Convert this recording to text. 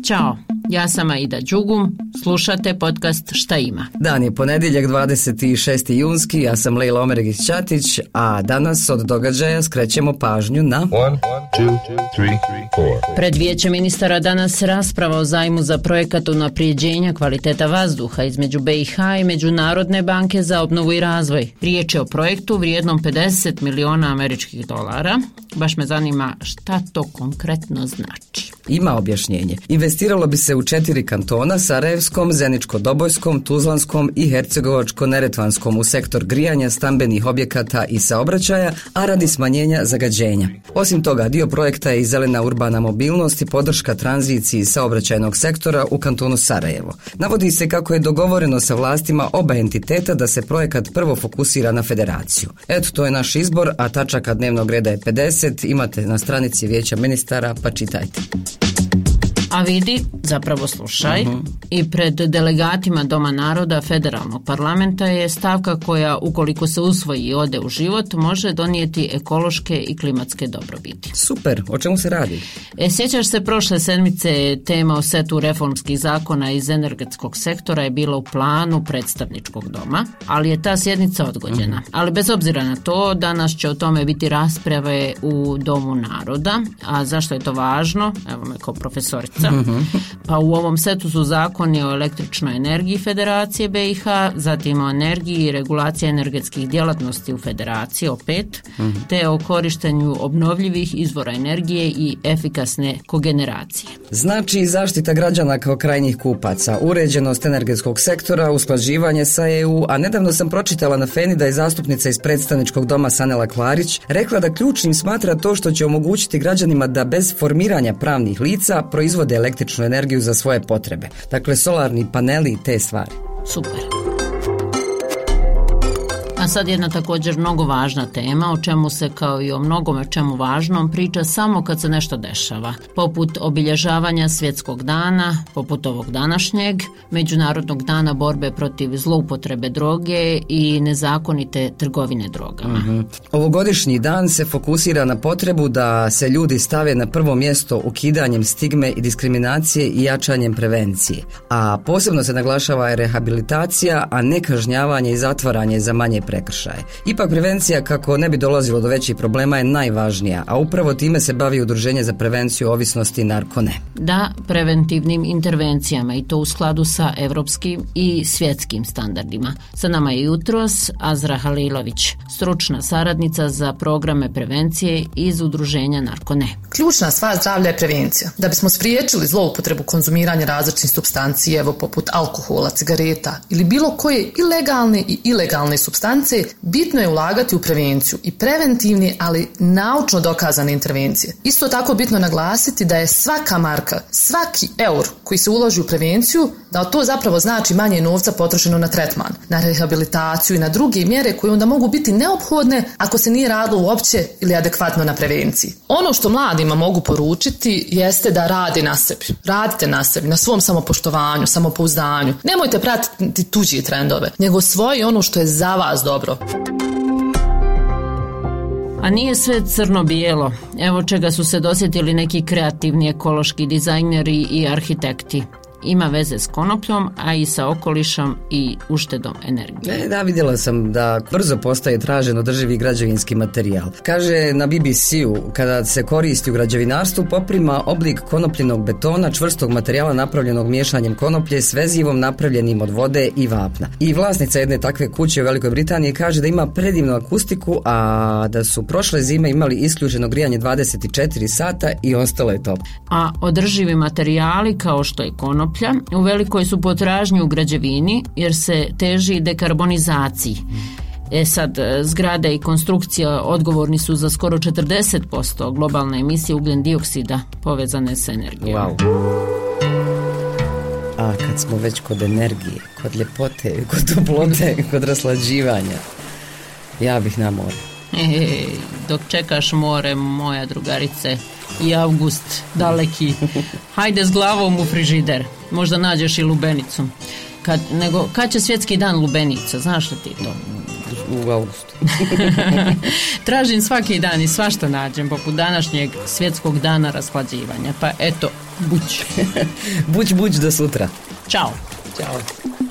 Ćao, ja sam Aida Đugum, slušate podcast Šta ima? Dan je ponedjeljak 26. junski, ja sam Lejla Omeregić-Ćatić, a danas od događaja skrećemo pažnju na... 1, 2, 3, 4. Pred Vijećem ministara danas rasprava o zajmu za projekat unaprijeđenja kvaliteta vazduha između BiH i Međunarodne banke za obnovu i razvoj. Riječ je o projektu vrijednom $50 miliona. Baš me zanima šta to konkretno znači. Ima objašnjenje. Investiralo bi se u 4 kantona, Sarajevskom, Zeničko-Dobojskom, Tuzlanskom i Hercegovačko-Neretvanskom u sektor grijanja, stambenih objekata i saobraćaja, a radi smanjenja zagađenja. Osim toga, dio projekta je i zelena urbana mobilnost i podrška tranziciji saobraćajnog sektora u kantonu Sarajevo. Navodi se kako je dogovoreno sa vlastima oba entiteta da se projekat prvo fokusira na federaciju. Eto, to je naš izbor, a tačaka dnevnog reda je 50, imate na stranici Vijeća ministara, pa čitajte. A vidi, zapravo slušaj, i pred delegatima Doma naroda Federalnog parlamenta je stavka koja, ukoliko se usvoji i ode u život, može donijeti ekološke i klimatske dobrobiti. Super, o čemu se radi? Sjećaš se, prošle sedmice tema o setu reformskih zakona iz energetskog sektora je bila u planu predstavničkog doma, ali je ta sjednica odgođena. Ali bez obzira na to, danas će o tome biti rasprave u Domu naroda. A zašto je to važno? Evo me kao profesorica. Pa u ovom setu su zakoni o električnoj energiji Federacije BiH, zatim o energiji i regulaciji energetskih djelatnosti u Federaciji opet, te o korištenju obnovljivih izvora energije i efikasne kogeneracije. Znači zaštita građana kao krajnjih kupaca, uređenost energetskog sektora, usklađivanje sa EU, a nedavno sam pročitala na Feni da je zastupnica iz predstavničkog doma Sanela Klarić rekla da ključnim smatra to što će omogućiti građanima da bez formiranja pravnih lica proizvode električnu energiju za svoje potrebe. Dakle, solarni paneli i te stvari. Super. A sad jedna također mnogo važna tema, o čemu se kao i o mnogome čemu važnom priča samo kad se nešto dešava. Poput obilježavanja svjetskog dana, poput ovog današnjeg, Međunarodnog dana borbe protiv zloupotrebe droge i nezakonite trgovine drogama. Ovogodišnji dan se fokusira na potrebu da se ljudi stave na prvo mjesto ukidanjem stigme i diskriminacije i jačanjem prevencije. A posebno se naglašava rehabilitacija, a ne kažnjavanje i zatvaranje za manje prekršaje. Ipak prevencija, kako ne bi dolazilo do većih problema, je najvažnija, a upravo time se bavi Udruženje za prevenciju ovisnosti Narko-Ne. Da, preventivnim intervencijama, i to u skladu sa evropskim i svjetskim standardima. Sa nama je jutros Azra Halilović, stručna saradnica za programe prevencije iz Udruženja Narko-Ne. Ključna stvar zdravlja je prevencija. Da bismo spriječili zloupotrebu konzumiranja različitih supstanci, evo poput alkohola, cigareta ili bilo koje ilegalne i ilegalne supstance, bitno je ulagati u prevenciju i preventivne, ali naučno dokazane intervencije. Isto tako bitno naglasiti da je svaka marka, svaki eur koji se uloži u prevenciju, da to zapravo znači manje novca potrošeno na tretman, na rehabilitaciju i na druge mjere koje onda mogu biti neophodne ako se nije radilo uopće ili adekvatno na prevenciji. Ono što mladima mogu poručiti jeste da rade na sebi. Radite na sebi, na svom samopoštovanju, samopouzdanju. Nemojte pratiti tuđe trendove, nego svoje ono što je za vas dobro. A nije sve crno-bijelo. Evo čega su se dosjetili neki kreativni ekološki dizajneri i arhitekti. Ima veze s konopljom, a i sa okolišom i uštedom energije. Da, vidjela sam da brzo postaje tražen održivi građevinski materijal. Kaže na BBC-u, kada se koristi u građevinarstvu, poprima oblik konopljenog betona, čvrstog materijala napravljenog miješanjem konoplje s vezivom napravljenim od vode i vapna. I vlasnica jedne takve kuće u Velikoj Britaniji kaže da ima predivnu akustiku, a da su prošle zime imali isključeno grijanje 24 sata i ostalo je top. A održivi materijali kao što je konoplja u velikoj su potražnji u građevini jer se teži dekarbonizaciji. Sad, zgrade i konstrukcija odgovorni su za skoro 40% globalne emisije ugljen dioksida povezane s energijom. Wow. A kad smo već kod energije, kod ljepote, kod toplote, kod raslađivanja, ja bih na more. Dok čekaš more, moja drugarice, i avgust daleki, hajde s glavom u frižider, možda nađeš i lubenicu. Kad će svjetski dan lubenica, znaš li ti to? u augustu. Tražim svaki dan i svašta nađem, poput današnjeg svjetskog dana rashlađivanja. Pa eto, buć. Buć do sutra. Ćao. Ćao.